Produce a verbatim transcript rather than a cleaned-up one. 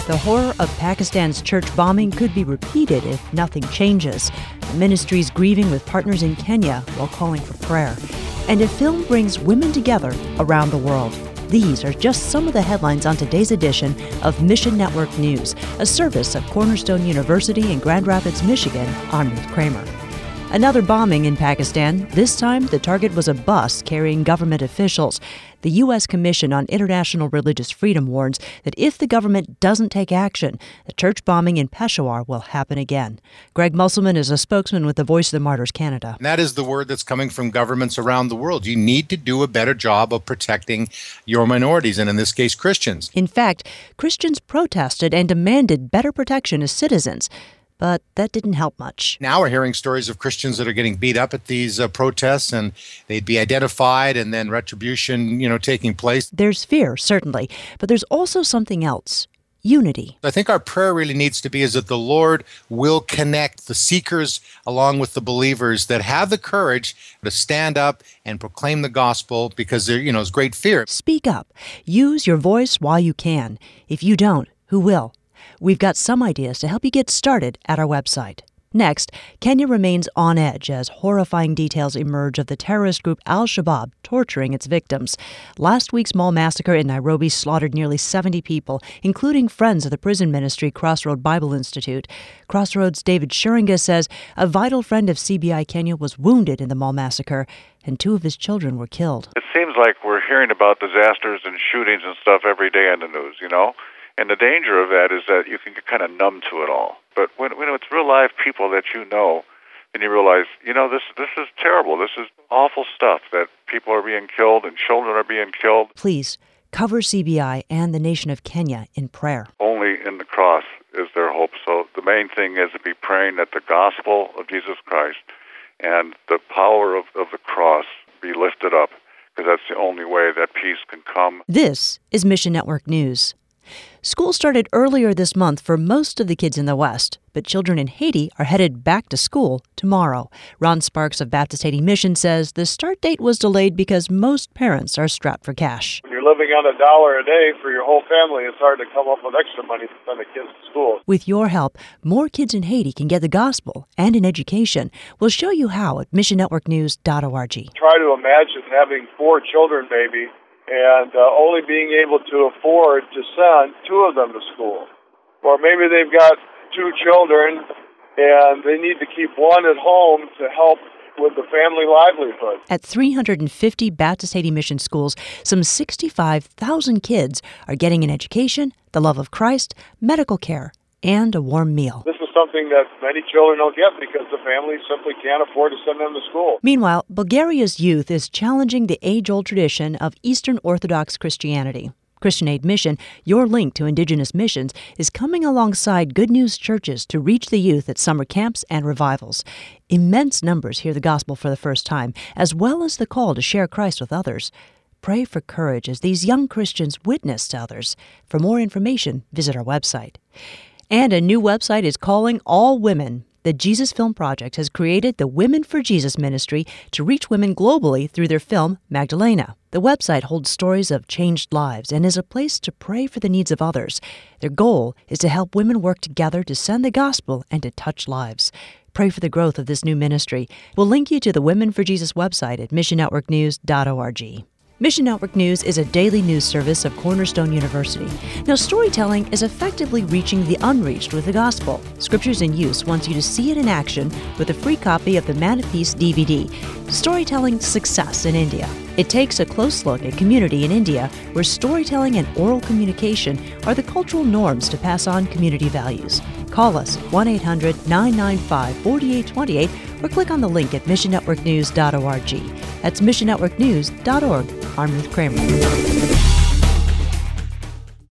The horror of Pakistan's church bombing could be repeated if nothing changes. The ministry's grieving with partners in Kenya while calling for prayer. And a film brings women together around the world. These are just some of the headlines on today's edition of Mission Network News, a service of Cornerstone University in Grand Rapids, Michigan. I'm Ruth Kramer. Another bombing in Pakistan. This time, the target was a bus carrying government officials. The U S Commission on International Religious Freedom warns that if the government doesn't take action, the church bombing in Peshawar will happen again. Greg Musselman is a spokesman with the Voice of the Martyrs Canada. And that is the word that's coming from governments around the world. You need to do a better job of protecting your minorities, and in this case, Christians. In fact, Christians protested and demanded better protection as citizens. But that didn't help much. Now we're hearing stories of Christians that are getting beat up at these uh, protests, and they'd be identified and then retribution, you know, taking place. There's fear, certainly, but there's also something else. Unity. I think our prayer really needs to be is that the Lord will connect the seekers along with the believers that have the courage to stand up and proclaim the gospel, because there, you know, is great fear. Speak up. Use your voice while you can. If you don't, who will? We've got some ideas to help you get started at our website. Next, Kenya remains on edge as horrifying details emerge of the terrorist group Al-Shabaab torturing its victims. Last week's mall massacre in Nairobi slaughtered nearly seventy people, including friends of the prison ministry Crossroad Bible Institute. Crossroads' David Shuringa says a vital friend of C B I Kenya was wounded in the mall massacre, and two of his children were killed. It seems like we're hearing about disasters and shootings and stuff every day on the news, you know? And the danger of that is that you can get kind of numb to it all. But when, when it's real live people that you know, and you realize, you know, this this is terrible. This is awful stuff, that people are being killed and children are being killed. Please cover C B I and the nation of Kenya in prayer. Only in the cross is there hope. So the main thing is to be praying that the gospel of Jesus Christ and the power of, of the cross be lifted up, because that's the only way that peace can come. This is Mission Network News. School started earlier this month for most of the kids in the West, but children in Haiti are headed back to school tomorrow. Ron Sparks of Baptist Haiti Mission says the start date was delayed because most parents are strapped for cash. When you're living on a dollar a day for your whole family, it's hard to come up with extra money to send the kids to school. With your help, more kids in Haiti can get the gospel and an education. We'll show you how at mission network news dot org. Try to imagine having four children, maybe, and uh, only being able to afford to send two of them to school. Or maybe they've got two children and they need to keep one at home to help with the family livelihood. At three hundred fifty Baptist Haiti Mission schools, some sixty-five thousand kids are getting an education, the love of Christ, medical care, and a warm meal. This is something that many children don't get because the families simply can't afford to send them to school. Meanwhile, Bulgaria's youth is challenging the age-old tradition of Eastern Orthodox Christianity. Christian Aid Mission, your link to indigenous missions, is coming alongside Good News churches to reach the youth at summer camps and revivals. Immense numbers hear the gospel for the first time, as well as the call to share Christ with others. Pray for courage as these young Christians witness to others. For more information, visit our website. And a new website is calling all women. The Jesus Film Project has created the Women for Jesus ministry to reach women globally through their film, Magdalena. The website holds stories of changed lives and is a place to pray for the needs of others. Their goal is to help women work together to send the gospel and to touch lives. Pray for the growth of this new ministry. We'll link you to the Women for Jesus website at mission network news dot org. Mission Network News is a daily news service of Cornerstone University. Now, storytelling is effectively reaching the unreached with the gospel. Scriptures in Use wants you to see it in action with a free copy of the Man of Peace D V D, Storytelling Success in India. It takes a close look at community in India, where storytelling and oral communication are the cultural norms to pass on community values. Call us at one eight hundred nine nine five four eight two eight or click on the link at mission network news dot org. That's mission network news dot org. I'm Ruth Kramer.